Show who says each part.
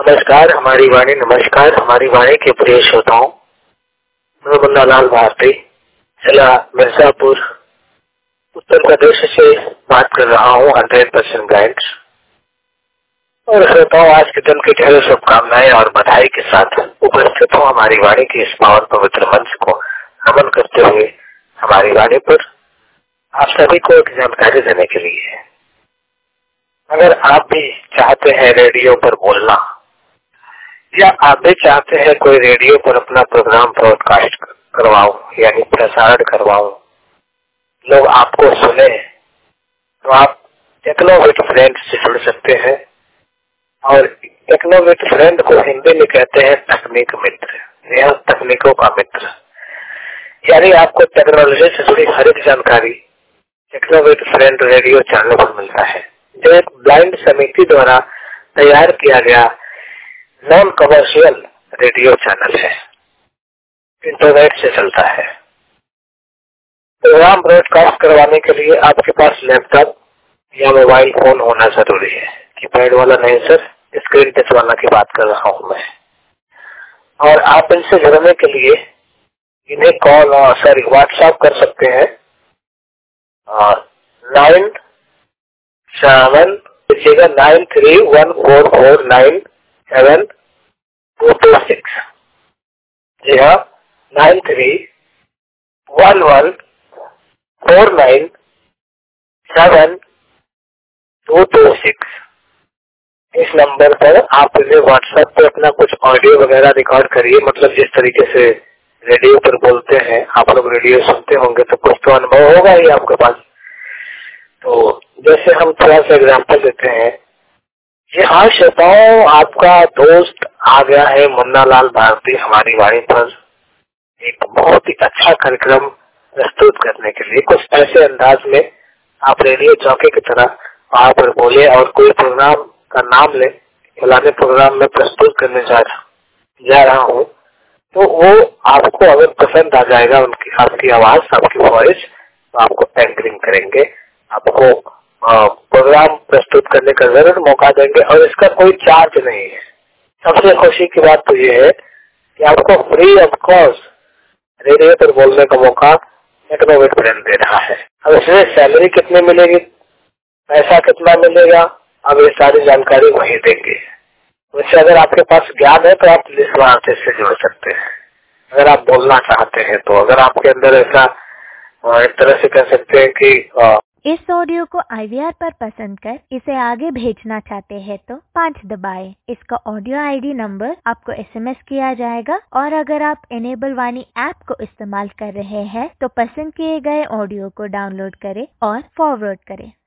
Speaker 1: नमस्कार हमारी वाणी, नमस्कार हमारी वाणी के प्रिय श्रोताओं। मैं मुन्ना लाल भारती जिला मिर्जापुर उत्तर प्रदेश से बात कर रहा हूँ 100% गाइड। और श्रोताओं, आज के दिन की ढेरों शुभकामनाएं और बधाई के साथ उपस्थित हूँ हमारी वाणी के इस पावन पवित्र मंच को नमन करते हुए हमारी वाणी पर आप सभी को एक जानकारी देने के लिए। अगर आप भी चाहते हैं रेडियो पर बोलना या आप भी चाहते हैं कोई रेडियो पर अपना प्रोग्राम ब्रॉडकास्ट करवाऊं यानी प्रसारण करवाऊं, लोग आपको सुने, तो आप टेक्नो विद फ्रेंड से जुड़ सकते हैं। और टेक्नो विद फ्रेंड को हिंदी में कहते हैं तकनीक मित्र, यह तकनीकों का मित्र। यानी आपको टेक्नोलॉजी से जुड़ी हर एक जानकारी techno with friend radio channel पर मिलता है, जो एक ब्लाइंड समिति द्वारा तैयार किया गया नॉन कमर्शियल रेडियो चैनल है, इंटरनेट से चलता है। प्रोग्राम ब्रॉडकास्ट करवाने के लिए आपके पास लैपटॉप या मोबाइल फोन होना जरूरी है। कीपैड वाला नहीं सर, स्क्रीन टच वाला की बात कर रहा हूँ मैं। और आप इनसे जुड़ने के लिए इन्हें कॉल और व्हाट्सएप कर सकते हैं। 9314497226। जी हाँ, 9311497226। इस नंबर पर आप इन्हें व्हाट्सएप पे अपना कुछ ऑडियो वगैरह रिकॉर्ड करिए। मतलब जिस तरीके से रेडियो पर बोलते हैं, आप लोग रेडियो सुनते होंगे तो कुछ तो अनुभव होगा ही आपके पास। तो जैसे हम थोड़ा सा एग्जांपल देते हैं। जी हाँ श्रोताओं, आपका दोस्त आ गया है मुन्ना लाल भारती हमारी वाणी पर एक बहुत ही अच्छा कार्यक्रम प्रस्तुत करने के लिए। कुछ ऐसे अंदाज में आप रेडियो चौके की तरह वहाँ पर बोले और कोई प्रोग्राम का नाम ले, फलाने प्रोग्राम में प्रस्तुत करने जा रहा हूँ, तो वो आपको अगर पसंद आ जाएगा उनकी आपकी आवाज, आपकी वॉइस, तो आपको एंकरिंग करेंगे, आपको प्रोग्राम प्रस्तुत करने का जरूर मौका देंगे। और इसका कोई चार्ज नहीं है। सबसे खुशी की बात तो ये है कि आपको फ्री ऑफ कॉस्ट रेडियो पर बोलने का मौका टेक्नो विद फ्रेंड दे रहा है। अब इसमें सैलरी कितनी मिलेगी, पैसा कितना मिलेगा, अब ये सारी जानकारी वही देंगे। वैसे अगर आपके पास ज्ञान है तो आप इस वार्ते से जुड़ सकते हैं। अगर आप बोलना चाहते हैं तो अगर आपके अंदर ऐसा एक तरह से कह सकते हैं कि
Speaker 2: इस ऑडियो को IVR पर पसंद कर इसे आगे भेजना चाहते हैं तो 5 दबाएं। इसका ऑडियो ID नंबर आपको SMS किया जाएगा। और अगर आप एनेबल वाणी ऐप को इस्तेमाल कर रहे हैं तो पसंद किए गए ऑडियो को डाउनलोड करें और फॉरवर्ड करें।